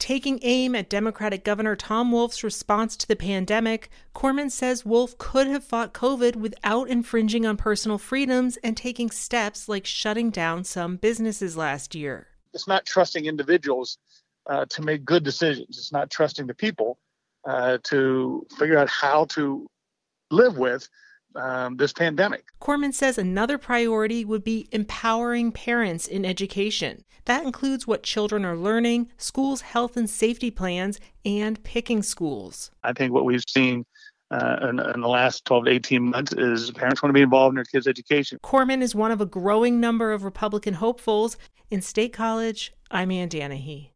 Taking aim at Democratic Governor Tom Wolf's response to the pandemic, Corman says Wolf could have fought COVID without infringing on personal freedoms and taking steps like shutting down some businesses last year. It's not trusting individuals to make good decisions. It's not trusting the people to figure out how to live with this pandemic. Corman says another priority would be empowering parents in education. That includes what children are learning, schools' health and safety plans, and picking schools. I think what we've seen in the last 12 to 18 months is parents want to be involved in their kids' education. Corman is one of a growing number of Republican hopefuls. In State College, I'm Ann Danahy.